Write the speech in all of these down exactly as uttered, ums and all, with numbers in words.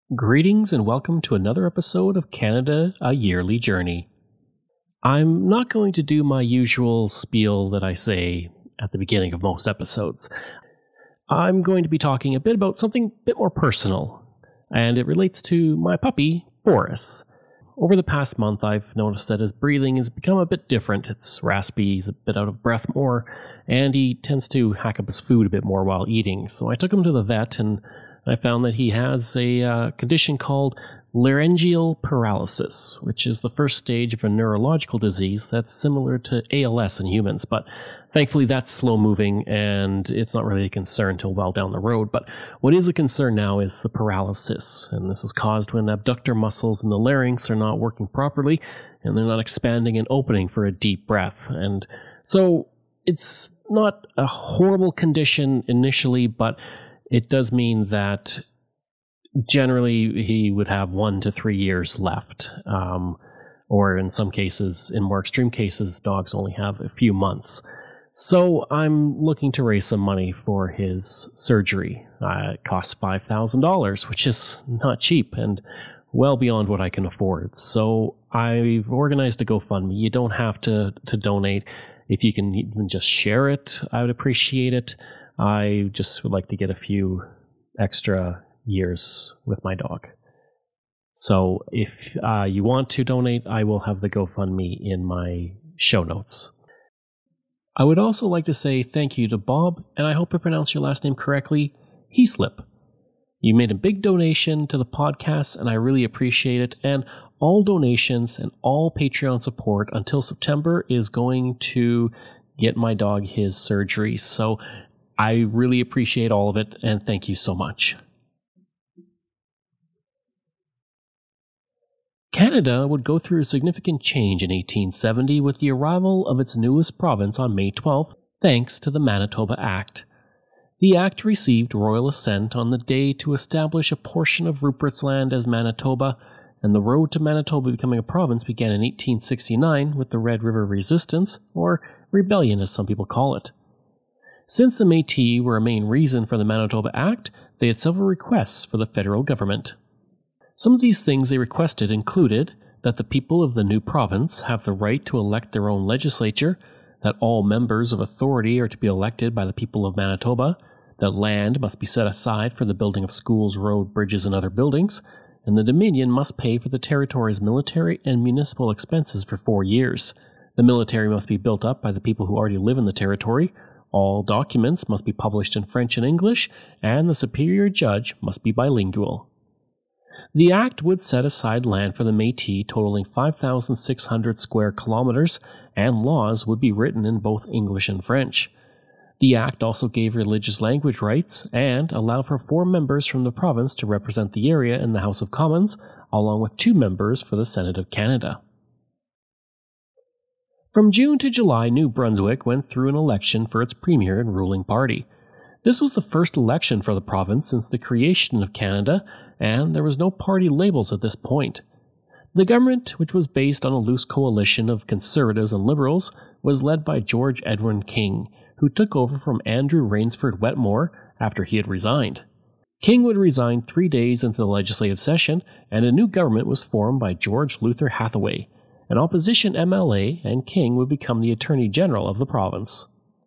Greetings and welcome to another episode of Canada, A Yearly Journey. I'm not going to do my usual spiel that I say at the beginning of most episodes. I'm going to be talking a bit about something a bit more personal, and it relates to my puppy, Boris. Over the past month, I've noticed that his breathing has become a bit different. It's raspy, he's a bit out of breath more, and he tends to hack up his food a bit more while eating. So I took him to the vet, and I found that he has a uh, condition called laryngeal paralysis, which is the first stage of a neurological disease that's similar to A L S in humans, but thankfully that's slow-moving, and it's not really a concern until well down the road. But what is a concern now is the paralysis, and this is caused when abductor muscles in the larynx are not working properly, and they're not expanding and opening for a deep breath. And so it's not a horrible condition initially, but it does mean that generally he would have one to three years left, um, or in some cases, in more extreme cases, dogs only have a few months. So I'm looking to raise some money for his surgery. Uh, it costs five thousand dollars, which is not cheap and well beyond what I can afford. So I've organized a GoFundMe. You don't have to, to donate. If you can even just share it, I would appreciate it. I just would like to get a few extra years with my dog. So if uh, you want to donate, I will have the GoFundMe in my show notes. I would also like to say thank you to Bob, and I hope I pronounced your last name correctly, Heaslip. You made a big donation to the podcast, and I really appreciate it. And all donations and all Patreon support until September is going to get my dog his surgery. So I really appreciate all of it, and thank you so much. Canada would go through a significant change in eighteen seventy with the arrival of its newest province on May twelfth, thanks to the Manitoba Act. The Act received royal assent on the day to establish a portion of Rupert's Land as Manitoba, and the road to Manitoba becoming a province began in eighteen sixty-nine with the Red River Resistance, or Rebellion as some people call it. Since the Métis were a main reason for the Manitoba Act, they had several requests for the federal government. Some of these things they requested included that the people of the new province have the right to elect their own legislature, that all members of authority are to be elected by the people of Manitoba, that land must be set aside for the building of schools, roads, bridges, and other buildings, and the Dominion must pay for the territory's military and municipal expenses for four years. The military must be built up by the people who already live in the territory. All documents must be published in French and English, and the superior judge must be bilingual. The Act would set aside land for the Métis totaling five thousand six hundred square kilometers, and laws would be written in both English and French. The Act also gave religious language rights and allowed for four members from the province to represent the area in the House of Commons, along with two members for the Senate of Canada. From June to July, New Brunswick went through an election for its premier and ruling party. This was the first election for the province since the creation of Canada, and there was no party labels at this point. The government, which was based on a loose coalition of conservatives and liberals, was led by George Edwin King, who took over from Andrew Rainsford Wetmore after he had resigned. King would resign three days into the legislative session, and a new government was formed by George Luther Hathaway, an opposition M L A, and King would become the Attorney General of the province.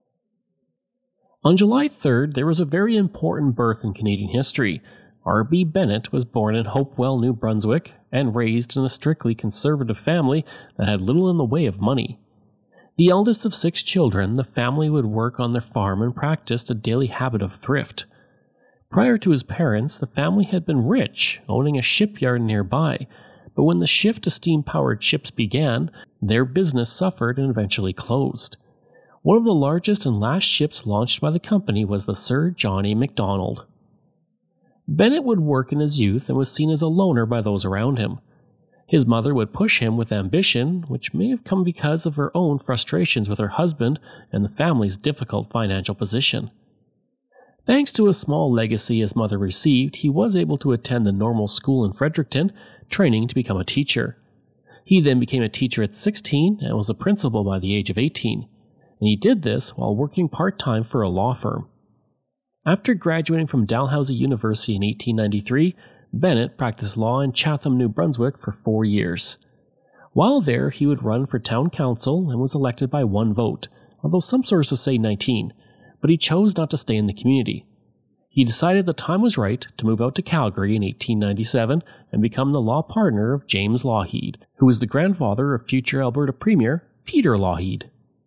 On July third, there was a very important birth in Canadian history. R B Bennett was born in Hopewell, New Brunswick, and raised in a strictly conservative family that had little in the way of money. The eldest of six children, the family would work on their farm and practiced a daily habit of thrift. Prior to his parents, the family had been rich, owning a shipyard nearby, but when the shift to steam-powered ships began, their business suffered and eventually closed. One of the largest and last ships launched by the company was the Sir John A. Macdonald. Bennett would work in his youth and was seen as a loner by those around him. His mother would push him with ambition, which may have come because of her own frustrations with her husband and the family's difficult financial position. Thanks to a small legacy his mother received, he was able to attend the normal school in Fredericton, training to become a teacher. He then became a teacher at sixteen and was a principal by the age of eighteen. And he did this while working part-time for a law firm. After graduating from Dalhousie University in eighteen ninety-three, Bennett practiced law in Chatham, New Brunswick for four years. While there, he would run for town council and was elected by one vote, although some sources say nineteen, but he chose not to stay in the community. He decided the time was right to move out to Calgary in eighteen ninety-seven and become the law partner of James Lougheed, who was the grandfather of future Alberta Premier Peter Lougheed.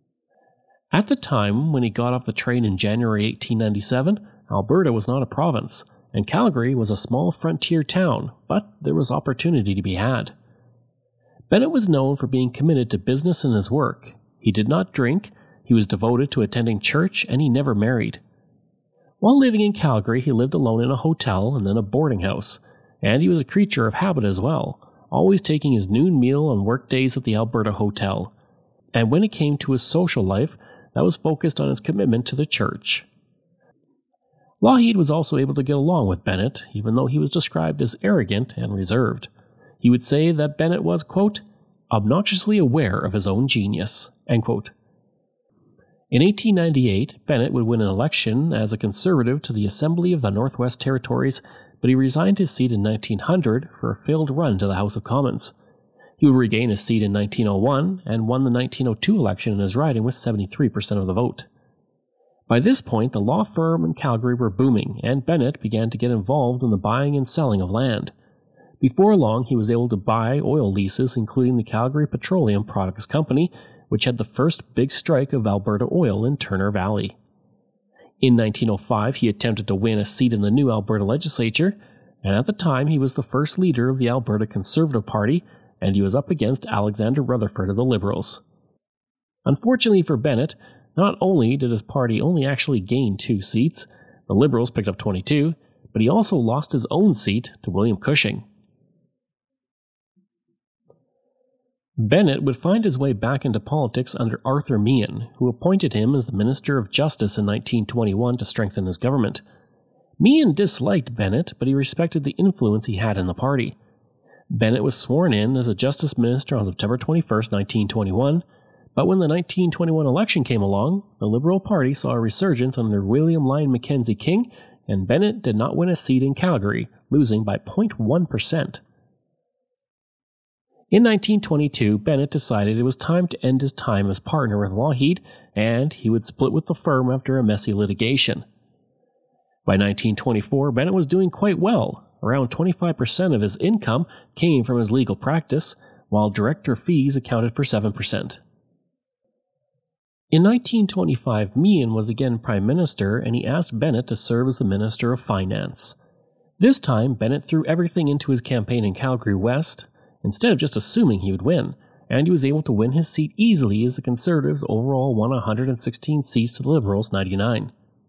At the time when he got off the train in January eighteen ninety-seven, Alberta was not a province, and Calgary was a small frontier town, but there was opportunity to be had. Bennett was known for being committed to business and his work. He did not drink, he was devoted to attending church, and he never married. While living in Calgary, he lived alone in a hotel and then a boarding house, and he was a creature of habit as well, always taking his noon meal on work days at the Alberta Hotel. And when it came to his social life, that was focused on his commitment to the church. Lougheed was also able to get along with Bennett, even though he was described as arrogant and reserved. He would say that Bennett was, quote, obnoxiously aware of his own genius, end quote. In eighteen ninety-eight, Bennett would win an election as a Conservative to the Assembly of the Northwest Territories, but he resigned his seat in nineteen hundred for a failed run to the House of Commons. He would regain his seat in nineteen oh one and won the nineteen oh two election in his riding with seventy-three percent of the vote. By this point, the law firm in Calgary were booming, and Bennett began to get involved in the buying and selling of land. Before long, he was able to buy oil leases, including the Calgary Petroleum Products Company, which had the first big strike of Alberta oil in Turner Valley. In nineteen oh five, he attempted to win a seat in the new Alberta legislature, and at the time he was the first leader of the Alberta Conservative Party, and he was up against Alexander Rutherford of the Liberals. Unfortunately for Bennett, not only did his party only actually gain two seats, the Liberals picked up twenty-two, but he also lost his own seat to William Cushing. Bennett would find his way back into politics under Arthur Meehan, who appointed him as the Minister of Justice in nineteen twenty-one to strengthen his government. Meehan disliked Bennett, but he respected the influence he had in the party. Bennett was sworn in as a Justice Minister on September twenty-first, nineteen twenty-one, but when the nineteen twenty-one election came along, the Liberal Party saw a resurgence under William Lyon Mackenzie King, and Bennett did not win a seat in Calgary, losing by zero point one percent. In nineteen twenty-two, Bennett decided it was time to end his time as partner with Lougheed, and he would split with the firm after a messy litigation. By nineteen twenty-four, Bennett was doing quite well. Around twenty-five percent of his income came from his legal practice, while director fees accounted for seven percent. In nineteen twenty-five, Meehan was again Prime Minister, and he asked Bennett to serve as the Minister of Finance. This time, Bennett threw everything into his campaign in Calgary West, instead of just assuming he would win, and he was able to win his seat easily as the Conservatives overall won one hundred sixteen seats to the Liberals' ninety-nine.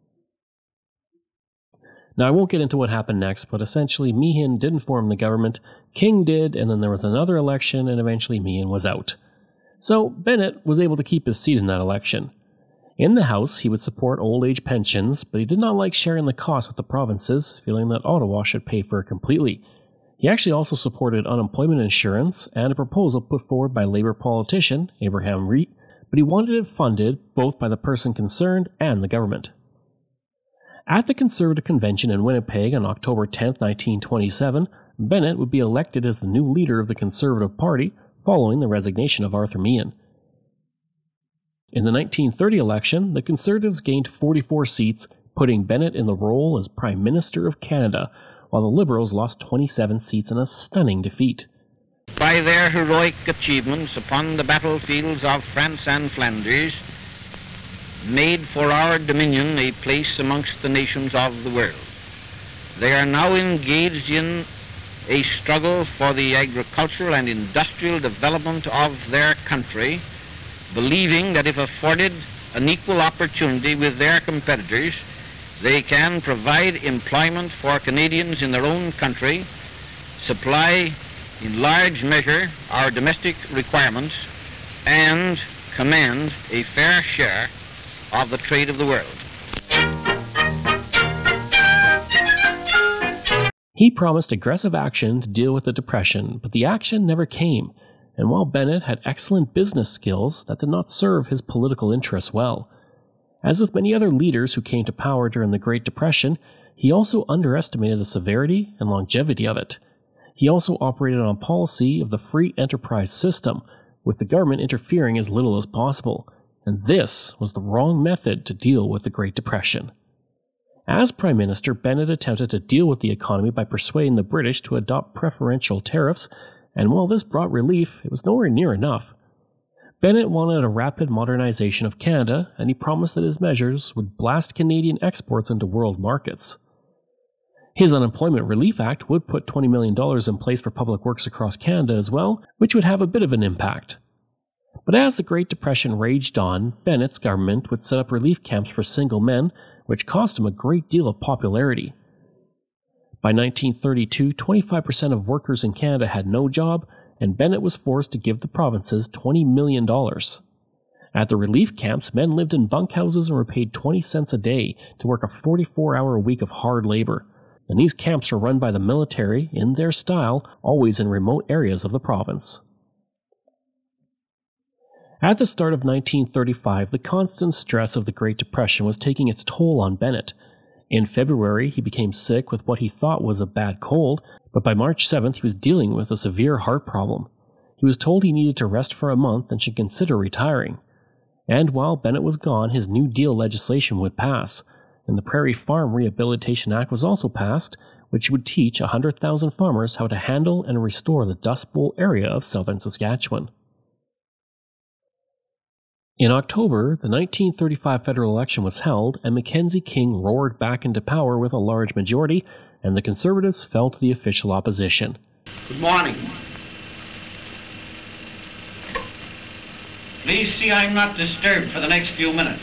Now, I won't get into what happened next, but essentially Meehan didn't form the government, King did, and then there was another election, and eventually Meehan was out. So Bennett was able to keep his seat in that election. In the House, he would support old age pensions, but he did not like sharing the cost with the provinces, feeling that Ottawa should pay for it completely. He actually also supported unemployment insurance and a proposal put forward by Labour politician Abraham Reet, but he wanted it funded both by the person concerned and the government. At the Conservative Convention in Winnipeg on October tenth, nineteen twenty-seven, Bennett would be elected as the new leader of the Conservative Party following the resignation of Arthur Meehan. In the nineteen thirty election, the Conservatives gained forty-four seats, putting Bennett in the role as Prime Minister of Canada, while the Liberals lost twenty-seven seats in a stunning defeat. By their heroic achievements upon the battlefields of France and Flanders, made for our dominion a place amongst the nations of the world. They are now engaged in a struggle for the agricultural and industrial development of their country, believing that if afforded an equal opportunity with their competitors, they can provide employment for Canadians in their own country, supply in large measure our domestic requirements, and command a fair share of the trade of the world. He promised aggressive action to deal with the Depression, but the action never came, and while Bennett had excellent business skills, that did not serve his political interests well. As with many other leaders who came to power during the Great Depression, he also underestimated the severity and longevity of it. He also operated on a policy of the free enterprise system, with the government interfering as little as possible, and this was the wrong method to deal with the Great Depression. As Prime Minister, Bennett attempted to deal with the economy by persuading the British to adopt preferential tariffs, and while this brought relief, it was nowhere near enough. Bennett wanted a rapid modernization of Canada, and he promised that his measures would blast Canadian exports into world markets. His Unemployment Relief Act would put twenty million dollars in place for public works across Canada as well, which would have a bit of an impact. But as the Great Depression raged on, Bennett's government would set up relief camps for single men, which cost him a great deal of popularity. By nineteen thirty-two, twenty-five percent of workers in Canada had no job, and Bennett was forced to give the provinces twenty million dollars. At the relief camps, men lived in bunkhouses and were paid twenty cents a day to work a forty-four hour week of hard labor, and these camps were run by the military, in their style, always in remote areas of the province. At the start of nineteen thirty-five, the constant stress of the Great Depression was taking its toll on Bennett. In February, he became sick with what he thought was a bad cold, but by March seventh he was dealing with a severe heart problem. He was told he needed to rest for a month and should consider retiring. And while Bennett was gone, his New Deal legislation would pass, and the Prairie Farm Rehabilitation Act was also passed, which would teach one hundred thousand farmers how to handle and restore the Dust Bowl area of southern Saskatchewan. In October, the nineteen thirty-five federal election was held, and Mackenzie King roared back into power with a large majority, and the Conservatives fell to the official opposition. Good morning. Please see I'm not disturbed for the next few minutes.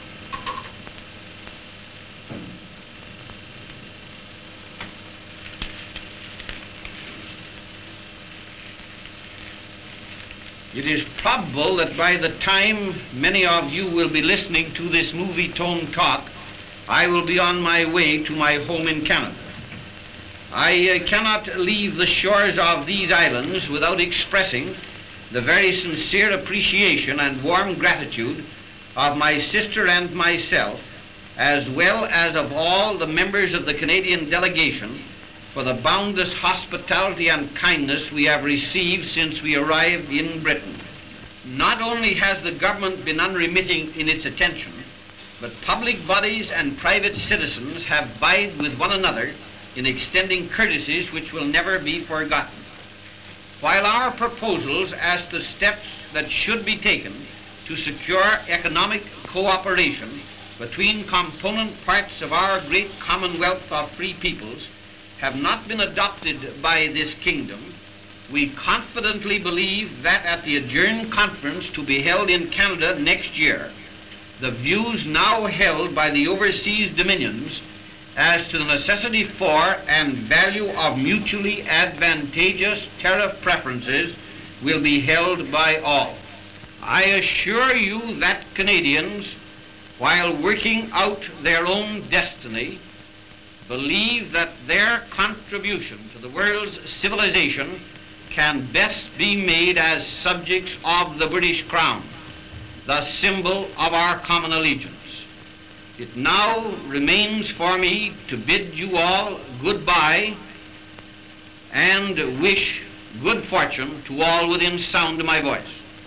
It is probable that by the time many of you will be listening to this movie-tone talk, I will be on my way to my home in Canada. I uh, cannot leave the shores of these islands without expressing the very sincere appreciation and warm gratitude of my sister and myself, as well as of all the members of the Canadian delegation, for the boundless hospitality and kindness we have received since we arrived in Britain. Not only has the government been unremitting in its attention, but public bodies and private citizens have vied with one another in extending courtesies which will never be forgotten. While our proposals as to steps that should be taken to secure economic cooperation between component parts of our great commonwealth of free peoples have not been adopted by this kingdom, we confidently believe that at the adjourned conference to be held in Canada next year, the views now held by the overseas dominions as to the necessity for and value of mutually advantageous tariff preferences will be held by all. I assure you that Canadians, while working out their own destiny, believe that their contribution to the world's civilization can best be made as subjects of the British Crown, the symbol of our common allegiance. It now remains for me to bid you all goodbye and wish good fortune to all within sound of my voice.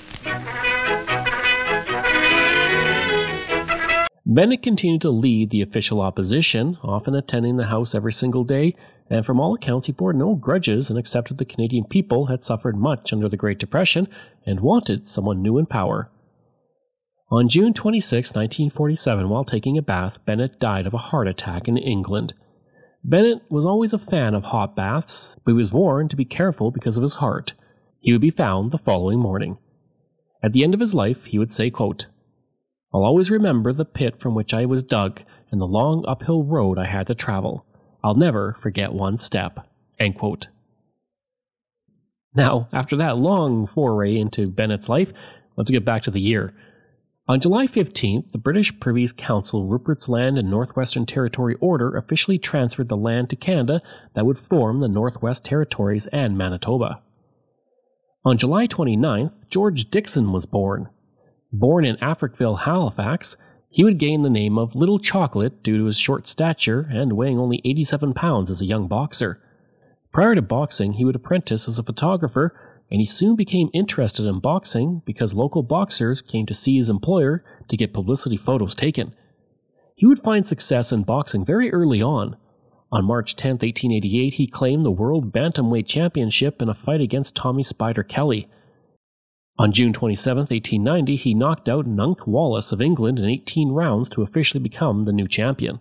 Bennett continued to lead the official opposition, often attending the House every single day, and from all accounts he bore no grudges and accepted the Canadian people had suffered much under the Great Depression and wanted someone new in power. On June twenty-sixth, nineteen forty-seven, while taking a bath, Bennett died of a heart attack in England. Bennett was always a fan of hot baths, but he was warned to be careful because of his heart. He would be found the following morning. At the end of his life, he would say, quote, "I'll always remember the pit from which I was dug and the long uphill road I had to travel. I'll never forget one step." End quote. Now, after that long foray into Bennett's life, let's get back to the year. On July fifteenth, the British Privy Council Rupert's Land and Northwestern Territory Order officially transferred the land to Canada that would form the Northwest Territories and Manitoba. On July twenty-ninth, George Dixon was born. Born in Africville, Halifax, He would gain the name of Little Chocolate due to his short stature and weighing only eighty-seven pounds as a young boxer. Prior to boxing, he would apprentice as a photographer, and he soon became interested in boxing because local boxers came to see his employer to get publicity photos taken. He would find success in boxing very early on. On March tenth, eighteen eighty-eight, he claimed the World Bantamweight Championship in a fight against Tommy Spider Kelly. On June twenty-seventh, eighteen ninety, he knocked out Nunk Wallace of England in eighteen rounds to officially become the new champion.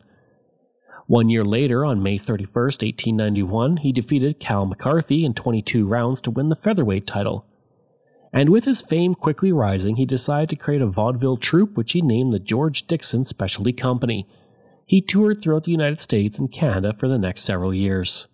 One year later, on May thirty-first, eighteen ninety-one, he defeated Cal McCarthy in twenty-two rounds to win the featherweight title. And with his fame quickly rising, he decided to create a vaudeville troupe which he named the George Dixon Specialty Company. He toured throughout the United States and Canada for the next several years.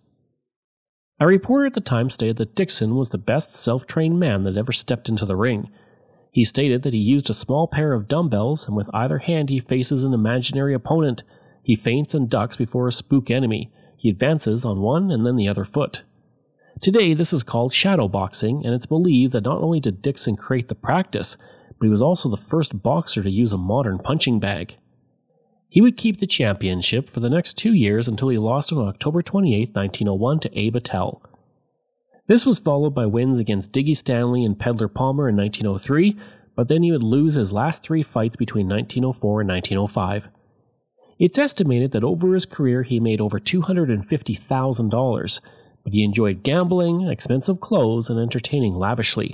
A reporter at the time stated that Dixon was the best self-trained man that ever stepped into the ring. He stated that he used a small pair of dumbbells, and with either hand he faces an imaginary opponent. He feints and ducks before a spook enemy. He advances on one and then the other foot. Today, this is called shadow boxing, and it's believed that not only did Dixon create the practice, but he was also the first boxer to use a modern punching bag. He would keep the championship for the next two years until he lost it on October twenty-eighth, nineteen oh one to Abe Attell. This was followed by wins against Diggy Stanley and Peddler Palmer in nineteen oh three, but then he would lose his last three fights between nineteen oh four and nineteen oh five. It's estimated that over his career he made over two hundred fifty thousand dollars, but he enjoyed gambling, expensive clothes, and entertaining lavishly.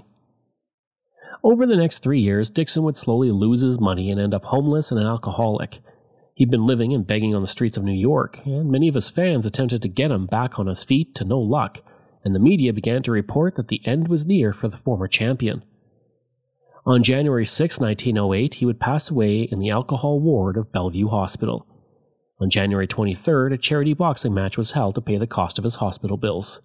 Over the next three years, Dixon would slowly lose his money and end up homeless and an alcoholic. He'd been living and begging on the streets of New York, and many of his fans attempted to get him back on his feet to no luck, and the media began to report that the end was near for the former champion. On January sixth, nineteen oh eight, he would pass away in the alcohol ward of Bellevue Hospital. On January twenty-third, a charity boxing match was held to pay the cost of his hospital bills.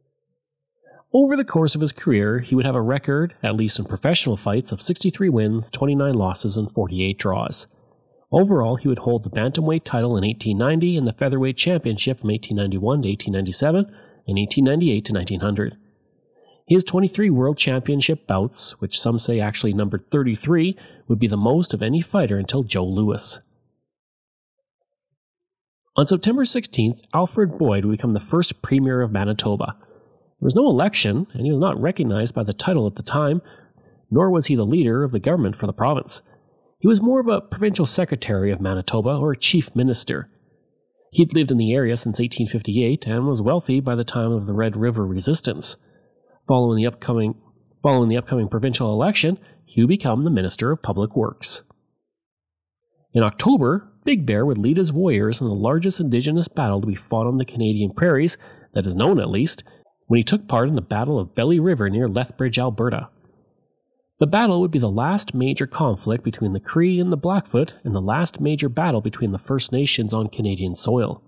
Over the course of his career, he would have a record, at least in professional fights, of sixty-three wins, twenty-nine losses, and forty-eight draws. Overall, he would hold the bantamweight title in eighteen ninety and the featherweight championship from eighteen ninety-one to eighteen ninety-seven and eighteen ninety-eight to nineteen hundred. His twenty-three World Championship bouts, which some say actually numbered thirty-three, would be the most of any fighter until Joe Louis. On September sixteenth, Alfred Boyd would become the first Premier of Manitoba. There was no election, and he was not recognized by the title at the time, nor was he the leader of the government for the province. He was more of a provincial secretary of Manitoba or a chief minister. He'd lived in the area since eighteen fifty-eight and was wealthy by the time of the Red River Resistance. Following the upcoming, following the upcoming provincial election, he would become the Minister of Public Works. In October, Big Bear would lead his warriors in the largest Indigenous battle to be fought on the Canadian prairies, that is known at least, when he took part in the Battle of Belly River near Lethbridge, Alberta. The battle would be the last major conflict between the Cree and the Blackfoot, and the last major battle between the First Nations on Canadian soil.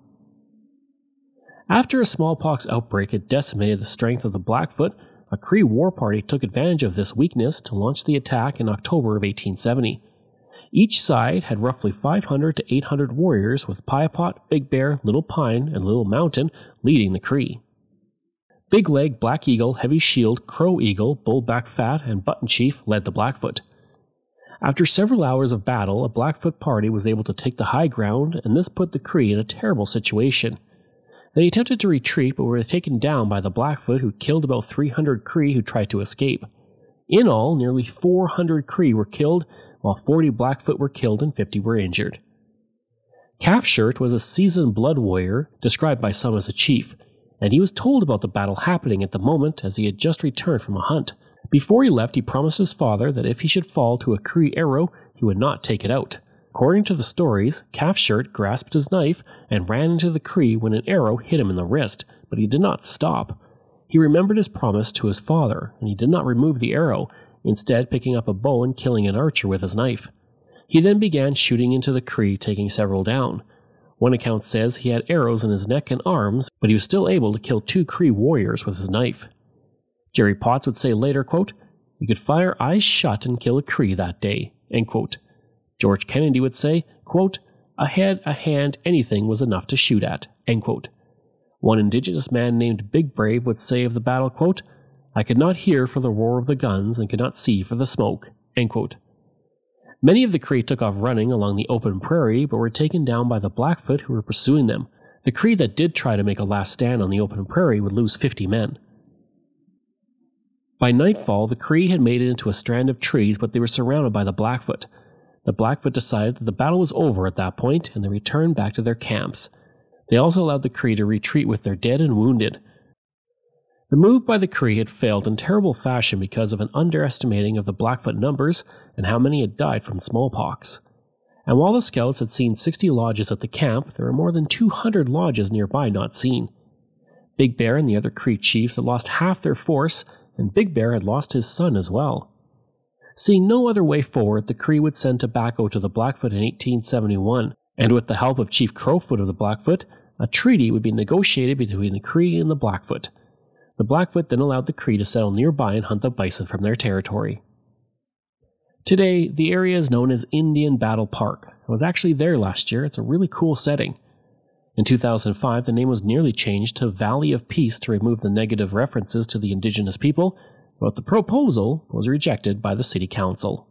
After a smallpox outbreak had decimated the strength of the Blackfoot, a Cree war party took advantage of this weakness to launch the attack in October of eighteen seventy. Each side had roughly five hundred to eight hundred warriors, with Piepot, Big Bear, Little Pine, and Little Mountain leading the Cree. Big Leg, Black Eagle, Heavy Shield, Crow Eagle, Bullback Fat, and Button Chief led the Blackfoot. After several hours of battle, a Blackfoot party was able to take the high ground, and this put the Cree in a terrible situation. They attempted to retreat, but were taken down by the Blackfoot, who killed about three hundred Cree who tried to escape. In all, nearly four hundred Cree were killed, while forty Blackfoot were killed and fifty were injured. Calf Shirt was a seasoned blood warrior, described by some as a chief, and he was told about the battle happening at the moment as he had just returned from a hunt. Before he left, he promised his father that if he should fall to a Cree arrow, he would not take it out. According to the stories, Calf Shirt grasped his knife and ran into the Cree when an arrow hit him in the wrist, but he did not stop. He remembered his promise to his father, and he did not remove the arrow, instead picking up a bow and killing an archer with his knife. He then began shooting into the Cree, taking several down. One account says he had arrows in his neck and arms, but he was still able to kill two Cree warriors with his knife. Jerry Potts would say later, quote, "You could fire eyes shut and kill a Cree that day," end quote. George Kennedy would say, quote, "A head, a hand, anything was enough to shoot at," end quote. One Indigenous man named Big Brave would say of the battle, quote, "I could not hear for the roar of the guns and could not see for the smoke," end quote. Many of the Cree took off running along the open prairie, but were taken down by the Blackfoot who were pursuing them. The Cree that did try to make a last stand on the open prairie would lose fifty men. By nightfall, the Cree had made it into a strand of trees, but they were surrounded by the Blackfoot. The Blackfoot decided that the battle was over at that point, and they returned back to their camps. They also allowed the Cree to retreat with their dead and wounded. The move by the Cree had failed in terrible fashion because of an underestimating of the Blackfoot numbers and how many had died from smallpox. And while the scouts had seen sixty lodges at the camp, there were more than two hundred lodges nearby not seen. Big Bear and the other Cree chiefs had lost half their force, and Big Bear had lost his son as well. Seeing no other way forward, the Cree would send tobacco to the Blackfoot in eighteen seventy-one, and with the help of Chief Crowfoot of the Blackfoot, a treaty would be negotiated between the Cree and the Blackfoot. The Blackfoot then allowed the Cree to settle nearby and hunt the bison from their territory. Today, the area is known as Indian Battle Park. I was actually there last year. It's a really cool setting. In two thousand five, the name was nearly changed to Valley of Peace to remove the negative references to the indigenous people, but the proposal was rejected by the City Council.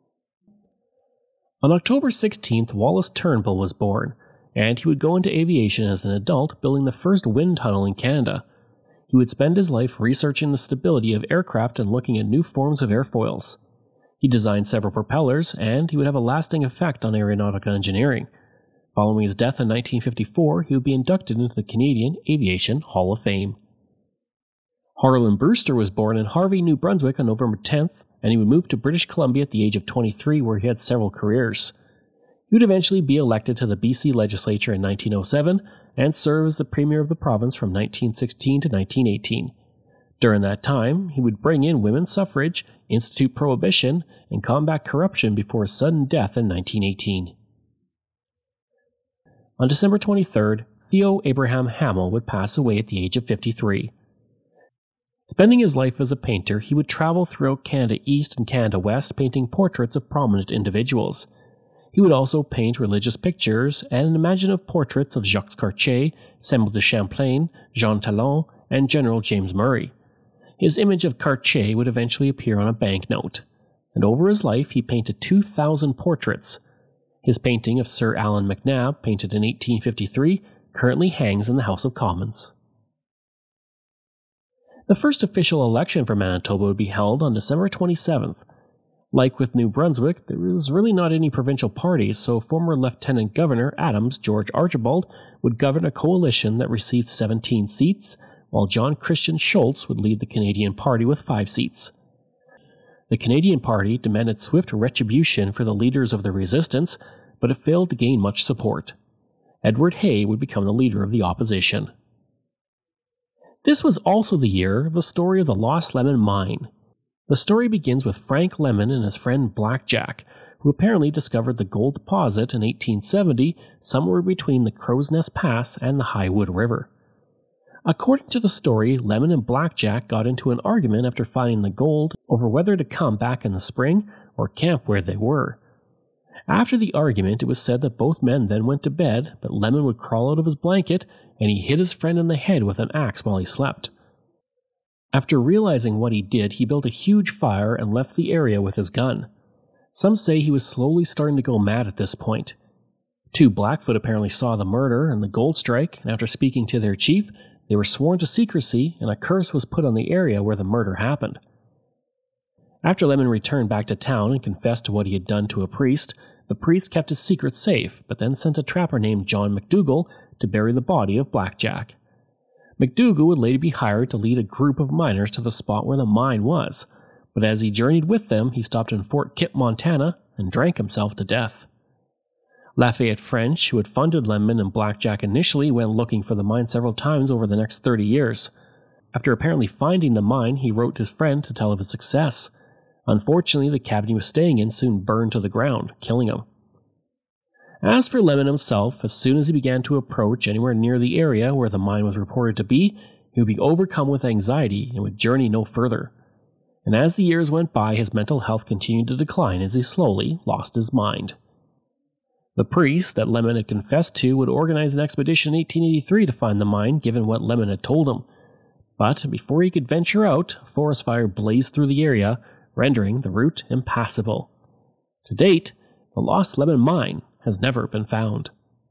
On October sixteenth, Wallace Turnbull was born, and he would go into aviation as an adult, building the first wind tunnel in Canada. He would spend his life researching the stability of aircraft and looking at new forms of airfoils. He designed several propellers, and he would have a lasting effect on aeronautical engineering. Following his death in nineteen fifty-four, he would be inducted into the Canadian Aviation Hall of Fame. Harlan Brewster was born in Harvey, New Brunswick on November tenth, and he would move to British Columbia at the age of twenty-three, where he had several careers. He would eventually be elected to the B C legislature in nineteen oh seven and serve as the premier of the province from nineteen sixteen to nineteen eighteen. During that time, he would bring in women's suffrage, institute prohibition, and combat corruption before his sudden death in nineteen eighteen. On December twenty-third, Theo Abraham Hamel would pass away at the age of fifty-three. Spending his life as a painter, he would travel throughout Canada East and Canada West painting portraits of prominent individuals. He would also paint religious pictures and imaginative portraits of Jacques Cartier, Samuel de Champlain, Jean Talon, and General James Murray. His image of Cartier would eventually appear on a banknote, and over his life he painted two thousand portraits. His painting of Sir Allan MacNab, painted in eighteen fifty-three, currently hangs in the House of Commons. The first official election for Manitoba would be held on December twenty-seventh. Like with New Brunswick, there was really not any provincial parties, so former Lieutenant Governor Adams George Archibald would govern a coalition that received seventeen seats, while John Christian Schultz would lead the Canadian Party with five seats. The Canadian Party demanded swift retribution for the leaders of the resistance, but it failed to gain much support. Edward Hay would become the leader of the opposition. This was also the year of the story of the Lost Lemon Mine. The story begins with Frank Lemon and his friend Blackjack, who apparently discovered the gold deposit in eighteen seventy somewhere between the Crow's Nest Pass and the Highwood River. According to the story, Lemon and Blackjack got into an argument after finding the gold over whether to come back in the spring or camp where they were. After the argument, it was said that both men then went to bed, but Lemon would crawl out of his blanket and he hit his friend in the head with an axe while he slept. After realizing what he did, he built a huge fire and left the area with his gun. Some say he was slowly starting to go mad at this point. Two Blackfoot apparently saw the murder and the gold strike, and after speaking to their chief, they were sworn to secrecy and a curse was put on the area where the murder happened. After Lemon returned back to town and confessed to what he had done to a priest, the priest kept his secret safe, but then sent a trapper named John McDougall to bury the body of Blackjack. McDougall would later be hired to lead a group of miners to the spot where the mine was, but as he journeyed with them, he stopped in Fort Kip, Montana, and drank himself to death. Lafayette French, who had funded Lemon and Blackjack initially, went looking for the mine several times over the next thirty years. After apparently finding the mine, he wrote his friend to tell of his success. Unfortunately, the cabin he was staying in soon burned to the ground, killing him. As for Lemon himself, as soon as he began to approach anywhere near the area where the mine was reported to be, he would be overcome with anxiety and would journey no further. And as the years went by, his mental health continued to decline as he slowly lost his mind. The priest that Lemon had confessed to would organize an expedition in eighteen eighty-three to find the mine, given what Lemon had told him. But before he could venture out, a forest fire blazed through the area, rendering the route impassable. To date, The lost lemon mine has never been found.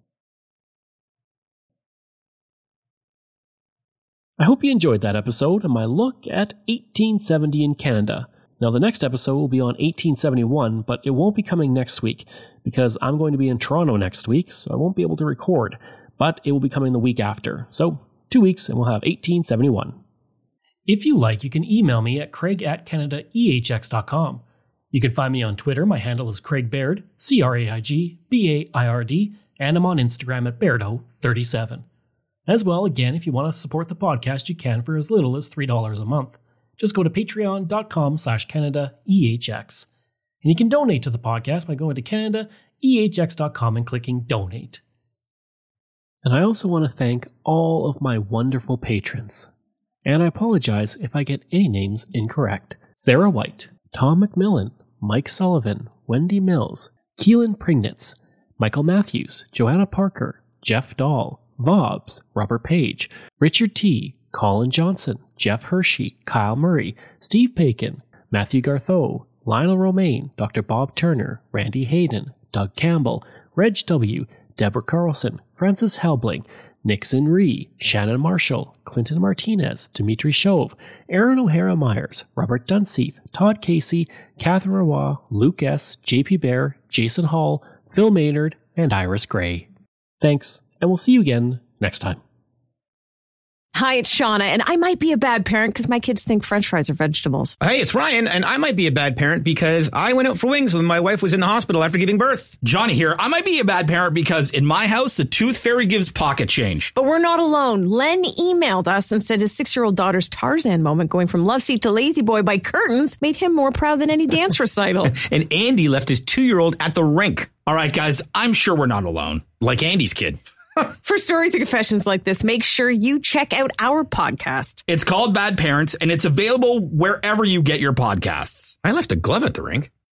I hope you enjoyed that episode and my look at eighteen seventy in Canada. Now, the next episode will be on eighteen seventy-one, but it won't be coming next week because I'm going to be in Toronto next week, so I won't be able to record, but it will be coming the week after. So, two weeks and we'll have eighteen seventy-one. If you like, you can email me at craig at canada e h x dot com. You can find me on Twitter. My handle is Craig Baird, C R A I G B A I R D, and I'm on Instagram at Bairdo thirty-seven. As well, again, if you want to support the podcast, you can for as little as three dollars a month. Just go to patreon.com slash Canada EHX. And you can donate to the podcast by going to canada e h x dot com and clicking donate. And I also want to thank all of my wonderful patrons. And I apologize if I get any names incorrect. Sarah White, Tom McMillan, Mike Sullivan, Wendy Mills, Keelan Prignitz, Michael Matthews, Joanna Parker, Jeff Dahl, Vobs, Robert Page, Richard T., Colin Johnson, Jeff Hershey, Kyle Murray, Steve Paikin, Matthew Gartho, Lionel Romaine, Doctor Bob Turner, Randy Hayden, Doug Campbell, Reg W., Deborah Carlson, Francis Helbling, Nixon Ree, Shannon Marshall, Clinton Martinez, Dimitri Chauve, Aaron O'Hara Myers, Robert Dunseith, Todd Casey, Catherine Roy, Luke S., J P Bear, Jason Hall, Phil Maynard, and Iris Gray. Thanks, and we'll see you again next time. Hi, it's Shauna, and I might be a bad parent because my kids think French fries are vegetables. Hey, it's Ryan, and I might be a bad parent because I went out for wings when my wife was in the hospital after giving birth. Johnny here. I might be a bad parent because in my house, the tooth fairy gives pocket change. But we're not alone. Len emailed us and said his six-year-old daughter's Tarzan moment going from love seat to lazy boy by curtains made him more proud than any dance recital. And Andy left his two-year-old at the rink. All right, guys, I'm sure we're not alone. Like Andy's kid. For stories and confessions like this, make sure you check out our podcast. It's called Bad Parents, and it's available wherever you get your podcasts. I left a glove at the rink.